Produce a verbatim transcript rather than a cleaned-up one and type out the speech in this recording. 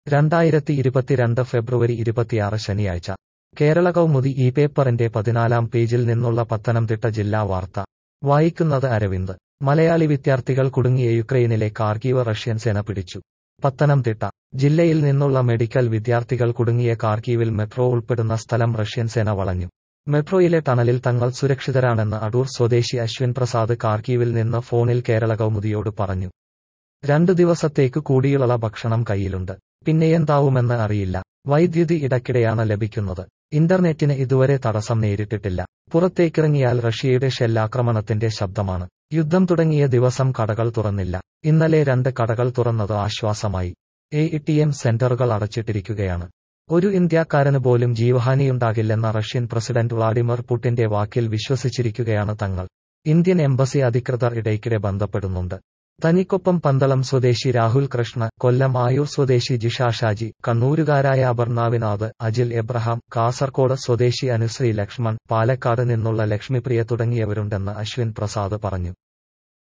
രണ്ടായിരത്തി ഇരുപത്തിരണ്ട് ഫെബ്രുവരി ഇരുപത്തിയാറ് ശനിയാഴ്ച കേരള കൗമുദി ഈ പേപ്പറിന്റെ പതിനാലാം പേജിൽ നിന്നുള്ള പത്തനംതിട്ട ജില്ലാ വാർത്ത വായിക്കുന്നത് അരവിന്ദ്. മലയാളി വിദ്യാർത്ഥികൾ കുടുങ്ങിയ യുക്രൈനിലെ കാർക്കീവ് റഷ്യൻ സേന പിടിച്ചു. പത്തനംതിട്ട ജില്ലയിൽ നിന്നുള്ള മെഡിക്കൽ വിദ്യാർത്ഥികൾ കുടുങ്ങിയ കാർക്കീവിൽ മെട്രോ ഉൾപ്പെടുന്ന സ്ഥലം റഷ്യൻ സേന വളഞ്ഞു. മെട്രോയിലെ ടണലിൽ തങ്ങൾ സുരക്ഷിതരാണെന്ന് അടൂർ സ്വദേശി അശ്വിൻ പ്രസാദ് കാർക്കീവിൽ നിന്ന് ഫോണിൽ കേരള കൗമുദിയോട് പറഞ്ഞു. രണ്ടു ദിവസത്തേക്ക് കൂടിയുള്ള ഭക്ഷണം കയ്യിലുണ്ട്. പിന്നെയെന്താവുമെന്ന് അറിയില്ല. വൈദ്യുതി ഇടയ്ക്കിടെയാണ് ലഭിക്കുന്നത്. ഇന്റർനെറ്റിന് ഇതുവരെ തടസ്സം നേരിട്ടിട്ടില്ല. പുറത്തേക്കിറങ്ങിയാൽ റഷ്യയുടെ ഷെല്ലാക്രമണത്തിന്റെ ശബ്ദമാണ്. യുദ്ധം തുടങ്ങിയ ദിവസം കടകൾ തുറന്നില്ല. ഇന്നലെ രണ്ട് കടകൾ തുറന്നത് ആശ്വാസമായി. എ ടി എം സെന്ററുകൾ അടച്ചിട്ടിരിക്കുകയാണ്. ഒരു ഇന്ത്യക്കാരന് പോലും ജീവഹാനിയുണ്ടാകില്ലെന്ന റഷ്യൻ പ്രസിഡന്റ് വ്ളാഡിമിർ പുടിന്റെ വാക്കിൽ വിശ്വസിച്ചിരിക്കുകയാണ് തങ്ങൾ. ഇന്ത്യൻ എംബസി അധികൃതർ ഇടയ്ക്കിടെ ബന്ധപ്പെടുന്നുണ്ട്. തനിക്കൊപ്പം പന്തളം സ്വദേശി രാഹുൽ കൃഷ്ണ, കൊല്ലം ആയൂർ സ്വദേശി ജിഷ ഷാജി, കണ്ണൂരുകാരായ അപർണാവിനാഥ്, അജിൽ എബ്രഹാം, കാസർകോട് സ്വദേശി അനുശ്രീ ലക്ഷ്മൺ, പാലക്കാട് നിന്നുള്ള ലക്ഷ്മിപ്രിയ തുടങ്ങിയവരുണ്ടെന്ന് അശ്വിൻ പ്രസാദ് പറഞ്ഞു.